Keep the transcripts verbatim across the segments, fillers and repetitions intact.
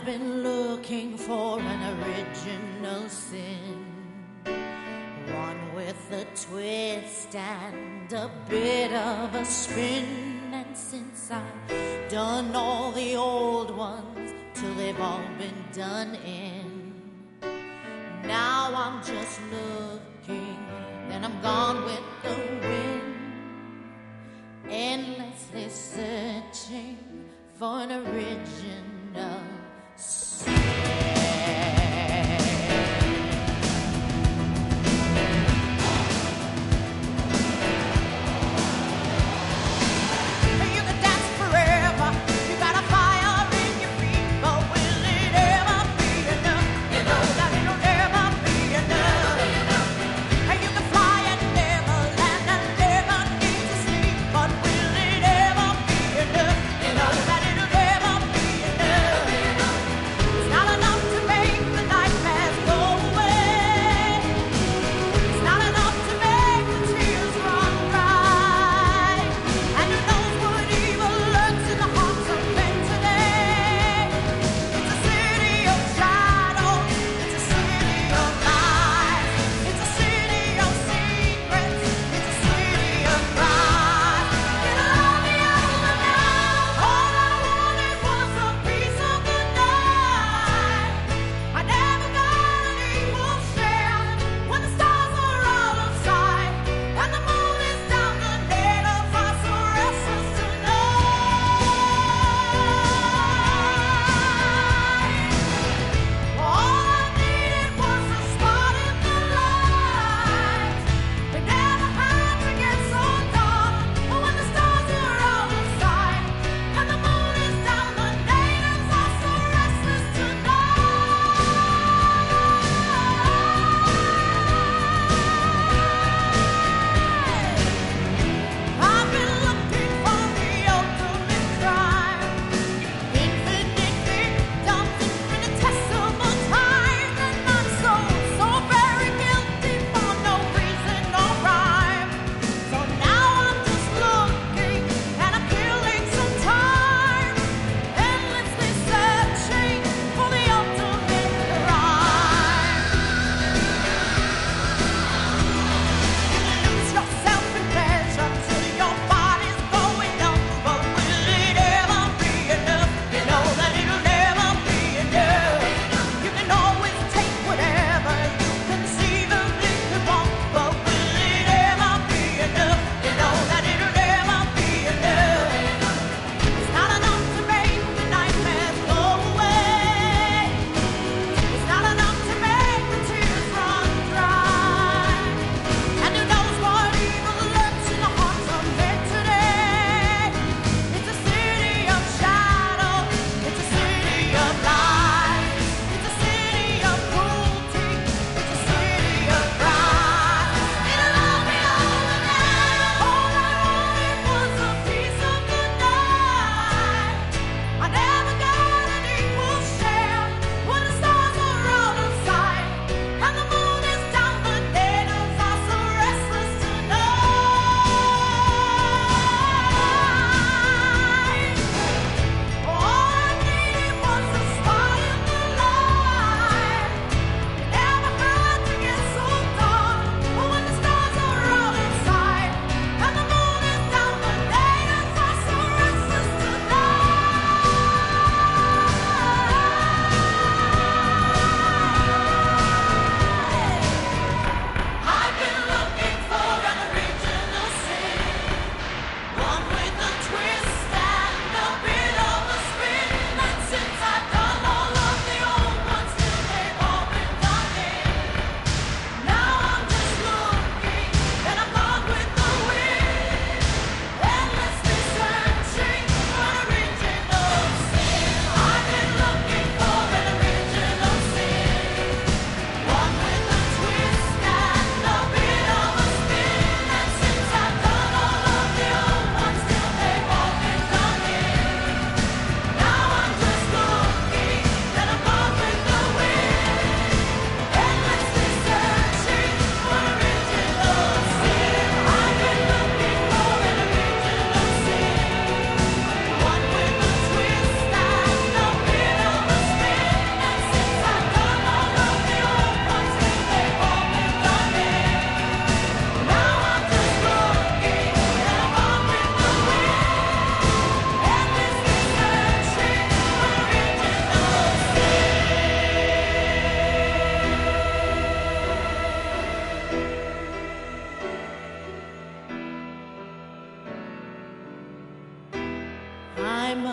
been looking for an original sin, one with a twist and a bit of a spin. And since I've done all the old ones till they've all been done in, now I'm just looking, then I'm gone with the wind, endlessly searching for an original sin.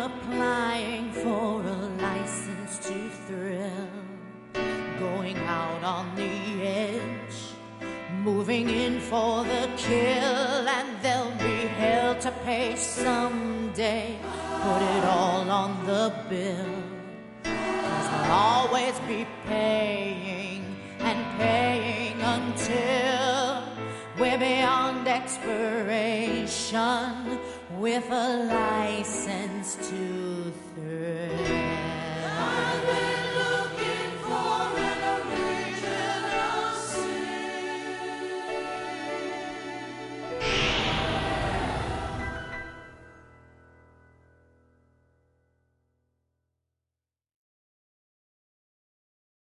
applying for a license to thrill, going out on the edge, moving in for the kill, and they'll be hell to pay someday. Put it all on the bill, 'cause we'll always be paying and paying until we're beyond expiration with a license to